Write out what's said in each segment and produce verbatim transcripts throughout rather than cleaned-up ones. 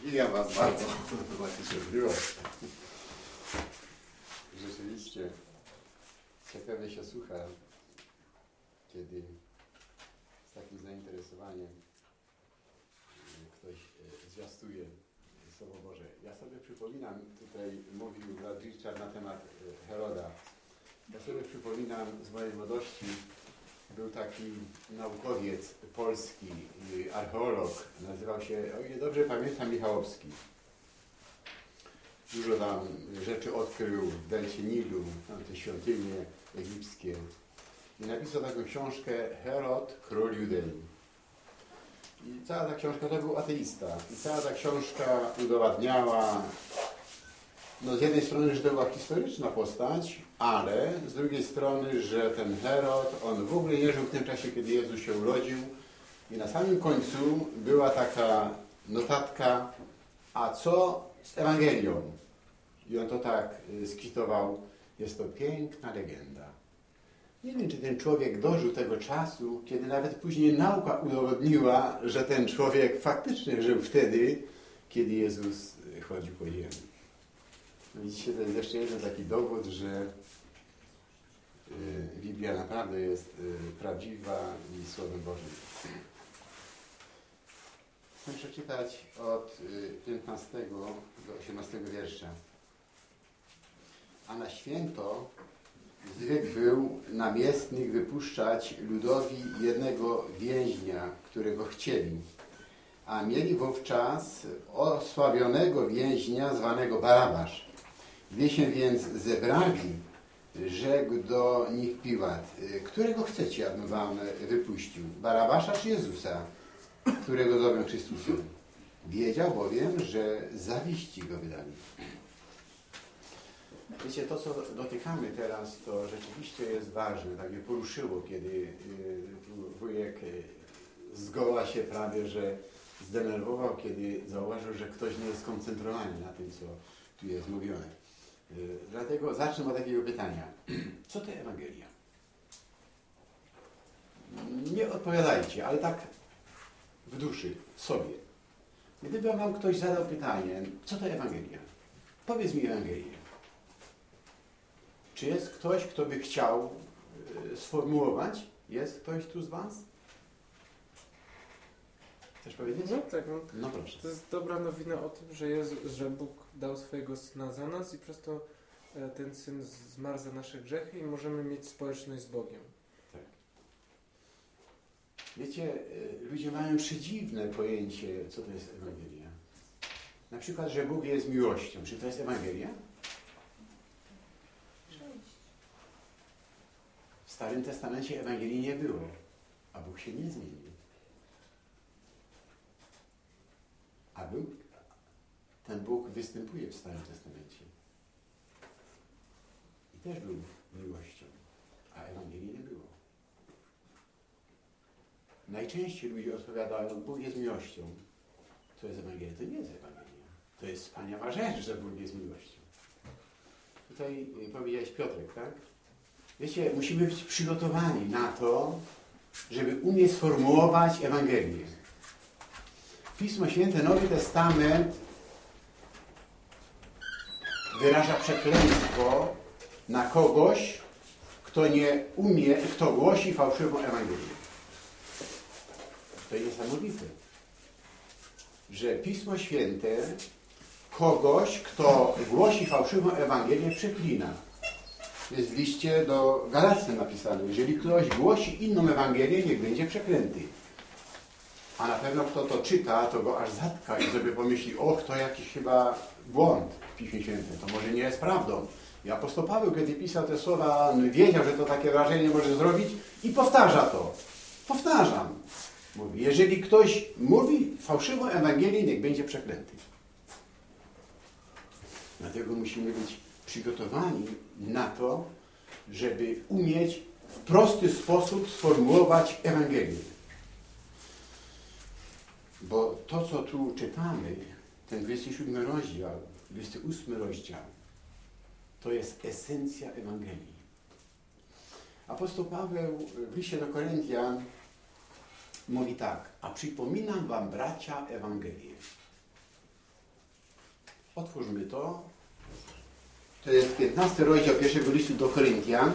I ja was bardzo za cierpliwość. Rzeczywiście ciekawie się słucha, kiedy z takim zainteresowaniem ktoś zwiastuje Słowo Boże. Ja sobie przypominam, tutaj mówił brat Richard na temat Heroda. Ja sobie przypominam z mojej młodości, był taki naukowiec polski, archeolog, nazywał się, o ile dobrze pamiętam, Michałowski. Dużo tam rzeczy odkrył w delcie Nilu, tam te świątynie egipskie. I napisał taką książkę Herod, król Judei. I cała ta książka, to był ateista. I cała ta książka udowadniała, no z jednej strony, że to była historyczna postać, ale z drugiej strony, że ten Herod, on w ogóle nie żył w tym czasie, kiedy Jezus się urodził. I na samym końcu była taka notatka, a co z Ewangelią? I on to tak skwitował, jest to piękna legenda. Nie wiem, czy ten człowiek dożył tego czasu, kiedy nawet później nauka udowodniła, że ten człowiek faktycznie żył wtedy, kiedy Jezus chodził po ziemi. No widzicie, to jest jeszcze jeden taki dowód, że Biblia naprawdę jest prawdziwa i Słowem Bożym. Chcę przeczytać od piętnastego do osiemnastego wiersza. A na święto zwykł był namiestnik wypuszczać ludowi jednego więźnia, którego chcieli. A mieli wówczas osławionego więźnia zwanego Barabasz. Gdy się więc zebrali, rzekł do nich Piłat, którego chcecie, abym wam wypuścił? Barabasza czy Jezusa, którego zowią Chrystusem? Wiedział bowiem, że zawiści go wydali. Wiecie, to co dotykamy teraz, to rzeczywiście jest ważne. Tak mnie poruszyło, kiedy wujek zgoła się prawie, że zdenerwował, kiedy zauważył, że ktoś nie jest skoncentrowany na tym, co tu jest mówione. Dlatego zacznę od takiego pytania. Co to Ewangelia? Nie odpowiadajcie, ale tak w duszy, sobie. Gdyby wam ktoś zadał pytanie, co to Ewangelia? Powiedz mi Ewangelię. Czy jest ktoś, kto by chciał sformułować? Jest ktoś tu z was? Chcesz powiedzieć? No tak, no. No proszę. To jest dobra nowina o tym, że, Jezu, że Bóg dał swojego Syna za nas i przez to ten Syn zmarł za nasze grzechy i możemy mieć społeczność z Bogiem. Tak. Wiecie, ludzie mają przedziwne pojęcie, co to jest Ewangelia. Na przykład, że Bóg jest miłością. Czy to jest Ewangelia? W Starym Testamencie Ewangelii nie było, a Bóg się nie zmienił. A Bóg, ten Bóg występuje w Starym Testamencie. I też był miłością, a Ewangelii nie było. Najczęściej ludzie odpowiadają, Bóg jest miłością. To jest Ewangelia. To nie jest Ewangelia. To jest wspaniała rzecz, że Bóg jest miłością. Tutaj powiedziałeś Piotrek, tak? Wiecie, musimy być przygotowani na to, żeby umieć sformułować Ewangelię. Pismo Święte, Nowy Testament wyraża przekleństwo na kogoś, kto nie umie, kto głosi fałszywą Ewangelię. To jest niesamowite, że Pismo Święte kogoś, kto głosi fałszywą Ewangelię, przeklina. Jest w liście do Galacjan napisane. Jeżeli ktoś głosi inną Ewangelię, niech będzie przeklęty. A na pewno kto to czyta, to go aż zatka i sobie pomyśli, och, to jakiś chyba błąd w Piśmie Świętym. To może nie jest prawdą. I apostoł Paweł, kiedy pisał te słowa, on wiedział, że to takie wrażenie może zrobić i powtarza to. Powtarzam. Mówi, jeżeli ktoś mówi fałszywą Ewangelię, niech będzie przeklęty. Dlatego musimy być przygotowani na to, żeby umieć w prosty sposób sformułować Ewangelię. Bo to, co tu czytamy, ten dwudziesty siódmy rozdział, dwudziesty ósmy rozdział, to jest esencja Ewangelii. Apostoł Paweł w liście do Koryntian mówi tak, a przypominam wam, bracia, Ewangelię. Otwórzmy to. To jest piętnasty rozdział pierwszego listu do Koryntian.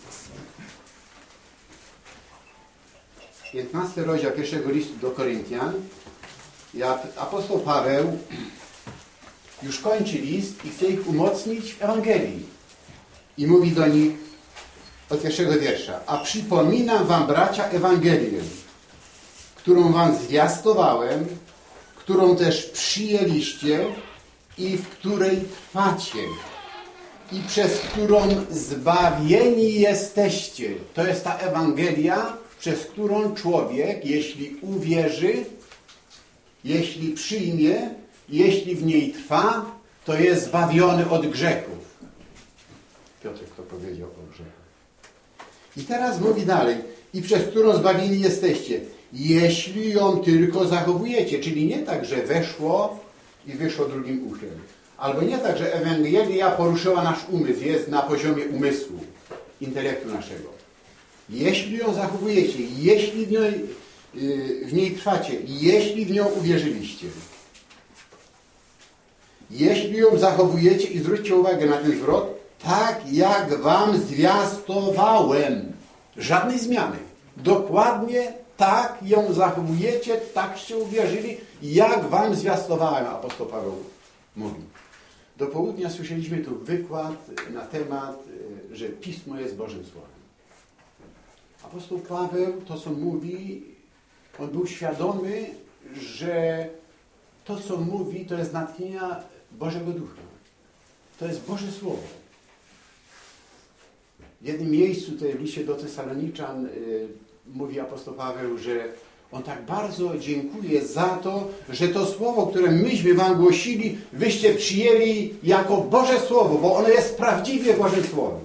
piętnasty rozdział pierwszego listu do Koryntian. Jak apostoł Paweł już kończy list i chce ich umocnić w Ewangelii. I mówi do nich od pierwszego wiersza. A przypominam wam, bracia, Ewangelię, którą wam zwiastowałem, którą też przyjęliście i w której trwacie i przez którą zbawieni jesteście. To jest ta Ewangelia, przez którą człowiek, jeśli uwierzy, jeśli przyjmie, jeśli w niej trwa, to jest zbawiony od grzechów. Piotrek to powiedział o grzechach. I teraz mówi dalej. I przez którą zbawieni jesteście, jeśli ją tylko zachowujecie. Czyli nie tak, że weszło i wyszło drugim uchem. Albo nie tak, że Ewangelia poruszyła nasz umysł, jest na poziomie umysłu, intelektu naszego. Jeśli ją zachowujecie, jeśli w niej, w niej trwacie, jeśli w nią uwierzyliście. Jeśli ją zachowujecie, i zwróćcie uwagę na ten zwrot, tak jak wam zwiastowałem. Żadnej zmiany. Dokładnie tak ją zachowujecie, takście uwierzyli, jak wam zwiastowałem, apostoł Paweł mówi. Do południa słyszeliśmy tu wykład na temat, że Pismo jest Bożym Słowem. Apostoł Paweł to, co mówi, on był świadomy, że to, co mówi, to jest natchnienia Bożego Ducha. To jest Boże Słowo. W jednym miejscu, tutaj w liście do Tesaloniczan, yy, mówi apostoł Paweł, że on tak bardzo dziękuje za to, że to słowo, które myśmy wam głosili, wyście przyjęli jako Boże Słowo, bo ono jest prawdziwie Bożym Słowem.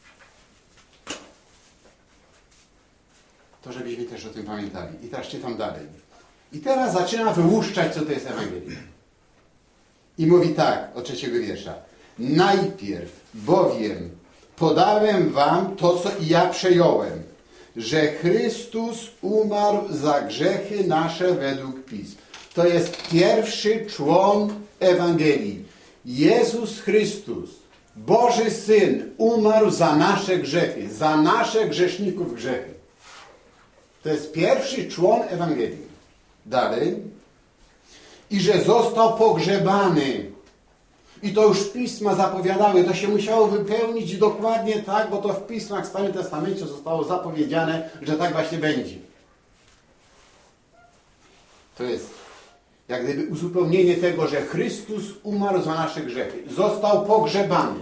To żebyśmy też o tym pamiętali. I teraz czytam dalej. I teraz zaczyna wyłuszczać, co to jest Ewangelia. I mówi tak, od trzeciego wiersza. Najpierw bowiem podałem wam to, co i ja przejąłem, że Chrystus umarł za grzechy nasze według Pism. To jest pierwszy człon Ewangelii. Jezus Chrystus, Boży Syn, umarł za nasze grzechy, za nasze grzeszników grzechy. To jest pierwszy człon Ewangelii. Dalej. I że został pogrzebany. I to już Pisma zapowiadały. To się musiało wypełnić dokładnie tak, bo to w Pismach w Starym Testamencie zostało zapowiedziane, że tak właśnie będzie. To jest jak gdyby uzupełnienie tego, że Chrystus umarł za nasze grzechy. Został pogrzebany.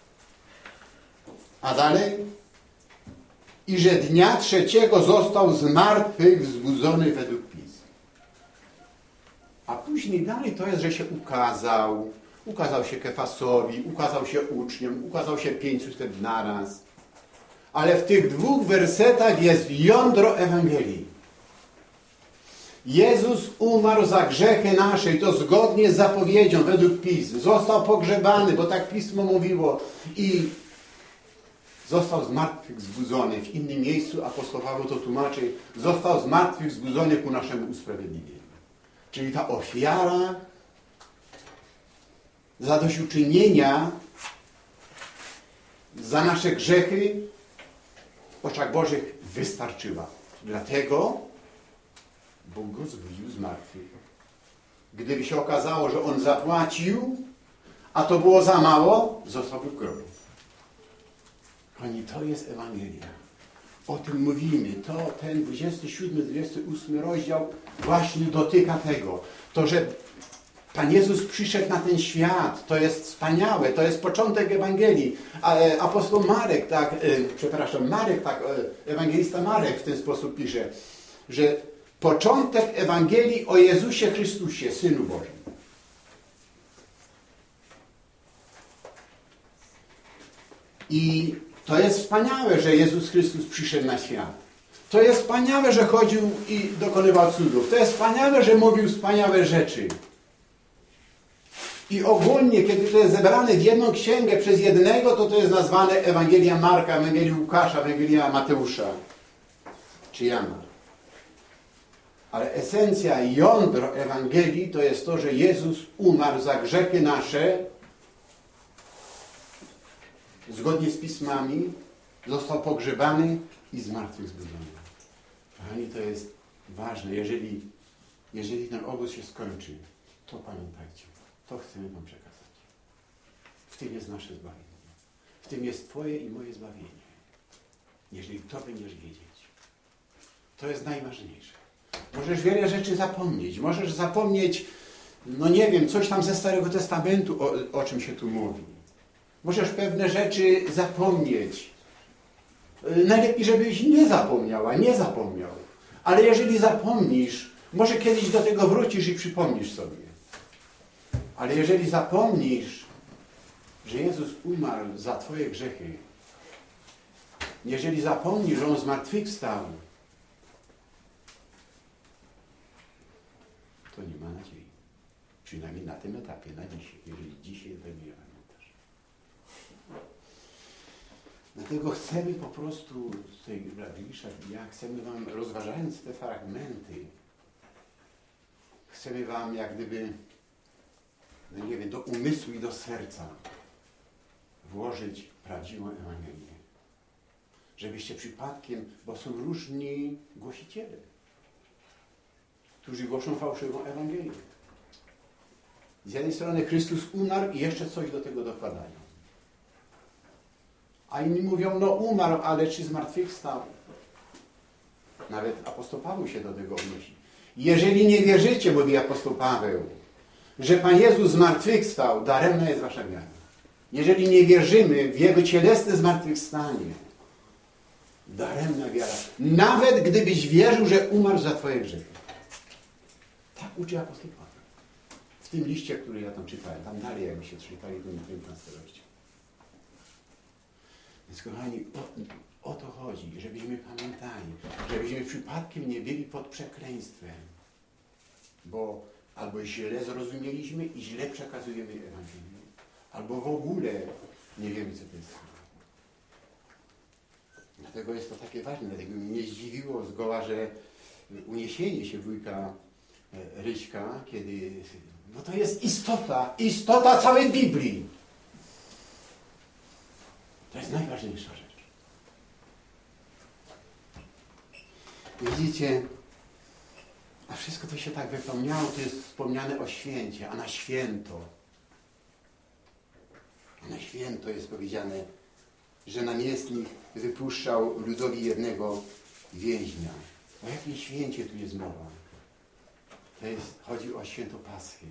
A dalej? I że dnia trzeciego został z martwych wzbudzony według Pism. A później dalej to jest, że się ukazał. Ukazał się Kefasowi, ukazał się uczniom, ukazał się pięciuset naraz. Ale w tych dwóch wersetach jest jądro Ewangelii. Jezus umarł za grzechy nasze i to zgodnie z zapowiedzią według Pism. Został pogrzebany, bo tak Pismo mówiło. I został z martwych wzbudzony. W innym miejscu apostoł Paweł to tłumaczy. Został z martwych wzbudzony ku naszemu usprawiedliwieniu. Czyli ta ofiara zadośćuczynienia za nasze grzechy w oczach Bożych wystarczyła. Dlatego Bóg go zbudził z martwych. Gdyby się okazało, że On zapłacił, a to było za mało, zostałby w grobie. Kochani, to jest Ewangelia. O tym mówimy. To ten dwudziesty siódmy, dwudziesty ósmy rozdział właśnie dotyka tego. To, że Pan Jezus przyszedł na ten świat. To jest wspaniałe. To jest początek Ewangelii. A apostoł Marek, tak, e, przepraszam, Marek, tak, e, ewangelista Marek w ten sposób pisze, że początek Ewangelii o Jezusie Chrystusie, Synu Bożym. I to jest wspaniałe, że Jezus Chrystus przyszedł na świat. To jest wspaniałe, że chodził i dokonywał cudów. To jest wspaniałe, że mówił wspaniałe rzeczy. I ogólnie, kiedy to jest zebrane w jedną księgę przez jednego, to to jest nazwane Ewangelia Marka, Ewangelia Łukasza, Ewangelia Mateusza czy Jana. Ale esencja, jądro Ewangelii to jest to, że Jezus umarł za grzechy nasze, zgodnie z pismami, został pogrzebany i zmartwychwzbudzony. Kochani, to jest ważne. Jeżeli, jeżeli ten obóz się skończy, to pamiętajcie, to chcemy wam przekazać. W tym jest nasze zbawienie. W tym jest twoje i moje zbawienie. Jeżeli to będziesz wiedzieć. To jest najważniejsze. Możesz wiele rzeczy zapomnieć. Możesz zapomnieć, no nie wiem, coś tam ze Starego Testamentu, o, o czym się tu mówi. Możesz pewne rzeczy zapomnieć. Najlepiej, żebyś nie zapomniała, nie zapomniał. Ale jeżeli zapomnisz, może kiedyś do tego wrócisz i przypomnisz sobie. Ale jeżeli zapomnisz, że Jezus umarł za twoje grzechy, jeżeli zapomnisz, że On zmartwychwstał, to nie ma nadziei. Przynajmniej na tym etapie, na dzisiaj. Jeżeli dzisiaj tego nie pamiętasz. Dlatego chcemy po prostu z tej Biblisza, ja chcemy wam, rozważając te fragmenty, chcemy wam jak gdyby, no nie wiem, do umysłu i do serca włożyć prawdziwą Ewangelię. Żebyście przypadkiem, bo są różni głosiciele, którzy głoszą fałszywą Ewangelię. Z jednej strony Chrystus umarł i jeszcze coś do tego dokładają. A inni mówią, no umarł, ale czy zmartwychwstał? Nawet apostoł Paweł się do tego odnosi. Jeżeli nie wierzycie, mówi apostoł Paweł, że Pan Jezus zmartwychwstał, daremna jest wasza wiara. Jeżeli nie wierzymy w Jego cielesne zmartwychwstanie, daremna wiara. Nawet gdybyś wierzył, że umarł za twoje grzechy. Tak uczy apostoł Paweł. W tym liście, który ja tam czytałem, tam dalej jakbyście czytali, to nie piętnaste rozdział. Więc kochani, o, o to chodzi, żebyśmy pamiętali, żebyśmy przypadkiem nie byli pod przekleństwem, bo albo źle zrozumieliśmy i źle przekazujemy Ewangelię, albo w ogóle nie wiemy, co to jest. Dlatego jest to takie ważne, dlatego mnie zdziwiło zgoła, że uniesienie się wujka Ryśka, kiedy... No to jest istota, istota całej Biblii. To jest najważniejsza rzecz. Widzicie, a wszystko to się tak wypełniało, to jest wspomniane o święcie, a na święto, a na święto jest powiedziane, że namiestnik wypuszczał ludowi jednego więźnia. O jakim święcie tu jest mowa? To jest, chodzi o święto Paschy.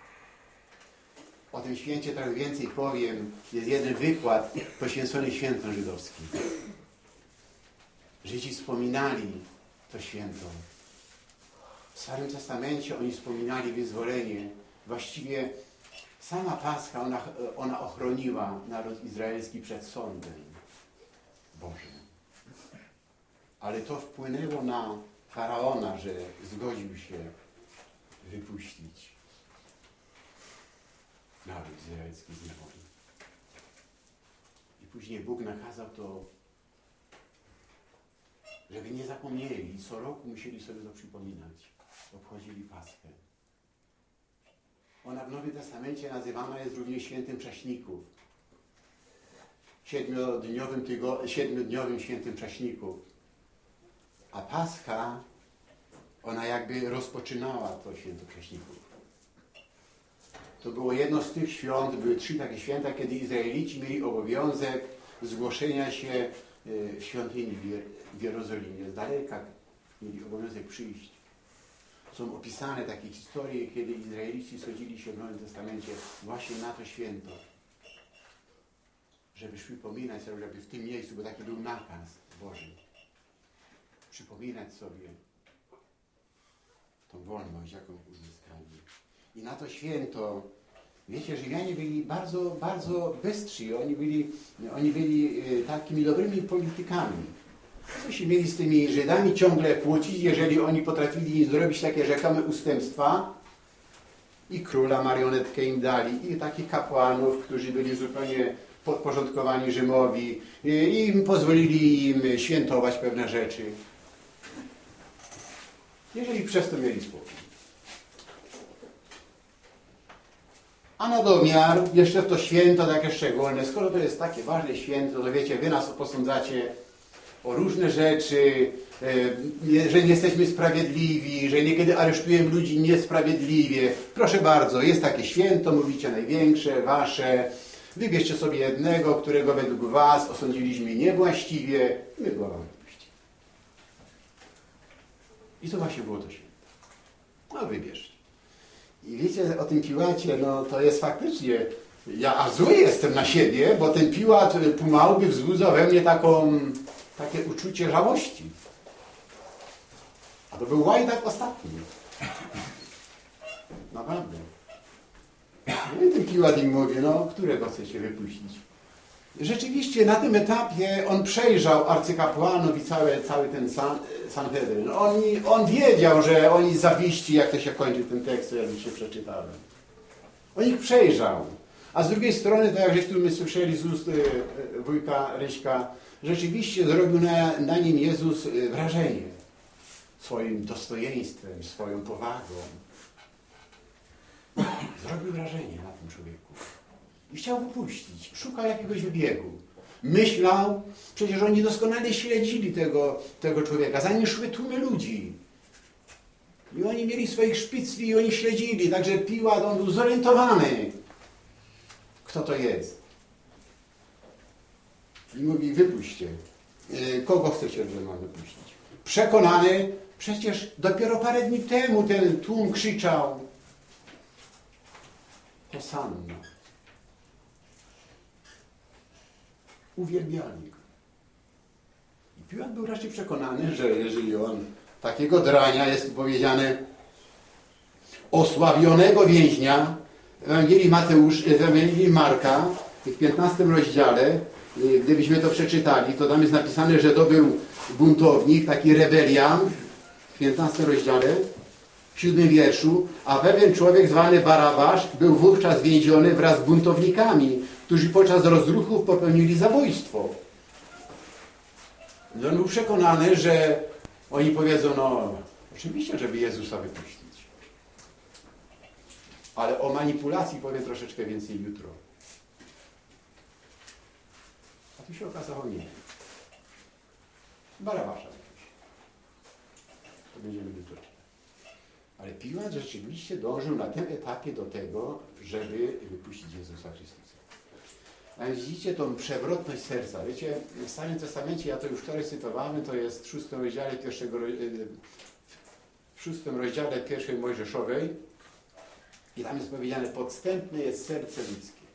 O tym święcie trochę więcej powiem. Jest jeden wykład poświęcony świętom żydowskim. Żydzi wspominali to święto. W Starym Testamencie oni wspominali wyzwolenie. Właściwie sama Pascha, ona, ona ochroniła naród izraelski przed sądem Bożym. Ale to wpłynęło na Faraona, że zgodził się wypuścić naród izraelski z niewoli. I później Bóg nakazał to, żeby nie zapomnieli. Co roku musieli sobie to przypominać. Obchodzili Paschę. Ona w Nowym Testamencie nazywana jest również świętym Prześników. Siedmiodniowym, tygo, siedmiodniowym świętym Prześników. A Pascha, ona jakby rozpoczynała to święto Prześników. To było jedno z tych świąt, były trzy takie święta, kiedy Izraelici mieli obowiązek zgłoszenia się w świątyni w Jerozolimie. Z daleka mieli obowiązek przyjść. Są opisane takie historie, kiedy Izraelici schodzili się w Nowym Testamencie właśnie na to święto. Żeby przypominać sobie, żeby w tym miejscu, bo taki był nakaz Boży. Przypominać sobie tą wolność, jaką uzyskali. I na to święto, wiecie, Rzymianie byli bardzo, bardzo bystrzy. Oni byli, oni byli takimi dobrymi politykami. Co się mieli z tymi Żydami ciągle kłócić, jeżeli oni potrafili zrobić takie rzekome ustępstwa i króla marionetkę im dali, i takich kapłanów, którzy byli zupełnie podporządkowani Rzymowi, i im pozwolili im świętować pewne rzeczy. jeżeli przez to mieli spokój. A na domiar, jeszcze to święto takie szczególne, skoro to jest takie ważne święto, to wiecie, wy nas posądzacie o różne rzeczy, że nie jesteśmy sprawiedliwi, że niekiedy aresztujemy ludzi niesprawiedliwie. Proszę bardzo, jest takie święto, mówicie największe, wasze. Wybierzcie sobie jednego, którego według was osądziliśmy niewłaściwie. My go wam wypuścimy. I to właśnie było to święto. No wybierzcie. I wiecie, o tym Piłacie, no to jest faktycznie, ja a zły jestem na siebie, bo ten Piłat pomału by wzbudzał we mnie taką, takie uczucie żałości. A to był łajdak ostatni. Naprawdę. No i ten Piłat im mówi, no, którego chcecie wypuścić? Rzeczywiście na tym etapie on przejrzał arcykapłanów i cały, cały ten san, Sanhedryn. On, on wiedział, że oni zawiści, jak to się kończy ten tekst, co ja dzisiaj przeczytałem. On ich przejrzał. A z drugiej strony, tak jak żeśmy my słyszeli z ust wujka Ryśka, rzeczywiście zrobił na, na nim Jezus wrażenie. Swoim dostojeństwem, swoją powagą. Zrobił wrażenie na tym człowieku. I chciał wypuścić. Szukał jakiegoś wybiegu. Myślał, przecież oni doskonale śledzili tego, tego człowieka. Za nim szły tłumy ludzi. I oni mieli swoich szpicli i oni śledzili. Także Piłat, on był zorientowany, kto to jest. I mówi, wypuśćcie. Kogo chcecie, że mam wypuścić? Przekonany, przecież dopiero parę dni temu ten tłum krzyczał Hosanna. Uwielbiali go. I Piłat był raczej przekonany, że jeżeli on takiego drania, jest tu powiedziane, osławionego więźnia w Ewangelii Mateusz, w Ewangelii Marka, w piętnastym rozdziale, gdybyśmy to przeczytali, to tam jest napisane, że to był buntownik, taki rebelian, w piętnastym rozdziale, w siódmym wierszu, a pewien człowiek zwany Barabasz był wówczas więziony wraz z buntownikami, którzy podczas rozruchów popełnili zabójstwo. No, on był przekonany, że oni powiedzą, no oczywiście, żeby Jezusa wypuścić. Ale o manipulacji powiem troszeczkę więcej jutro. A tu się okazało nie. Barabasza. To będziemy jutro czytać. Ale Piłat rzeczywiście dążył na tym etapie do tego, żeby wypuścić Jezusa Chrystusa. A więc widzicie tą przewrotność serca. Wiecie, w Starym Testamencie, ja to już wczoraj cytowałem, to jest w szóstym rozdziale pierwszego, w szóstym rozdziale pierwszej Mojżeszowej i tam jest powiedziane, podstępne jest serce ludzkie.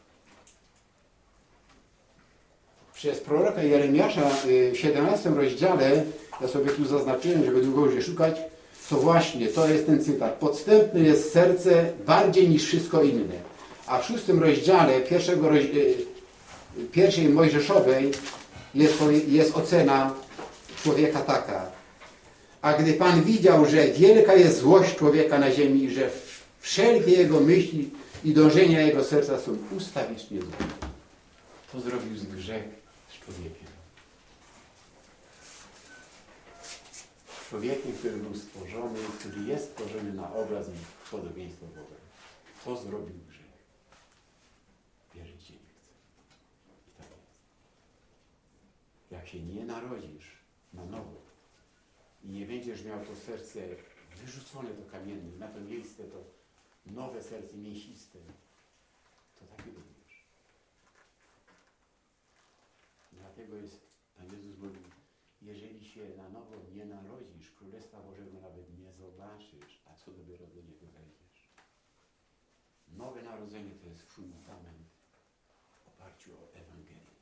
Przez proroka Jeremiasza w siedemnastym rozdziale, ja sobie tu zaznaczyłem, żeby długo już nie szukać, to właśnie, to jest ten cytat. Podstępne jest serce bardziej niż wszystko inne. A w szóstym rozdziale pierwszego rozdziału pierwszej Mojżeszowej jest, jest ocena człowieka taka. A gdy Pan widział, że wielka jest złość człowieka na ziemi i że wszelkie jego myśli i dążenia jego serca są ustawicznie złe, to zrobił z grzech z człowiekiem. Człowiekiem, który był stworzony, który jest stworzony na obraz i podobieństwo Boga. To zrobił grzech. Wierzyć się nie chce. I tak jest. Jak się nie narodzisz na nowo i nie będziesz miał to serce wyrzucone do kamieni, na to miejsce to nowe serce mięsiste, to takiego będziesz. Dlatego jest, Pan Jezus mówi, jeżeli się na nowo nie narodzisz, Królestwa Bożego nawet nie zobaczysz, a co dopiero do niego wejdziesz. Nowe narodzenie to jest fundament w oparciu o Ewangelię.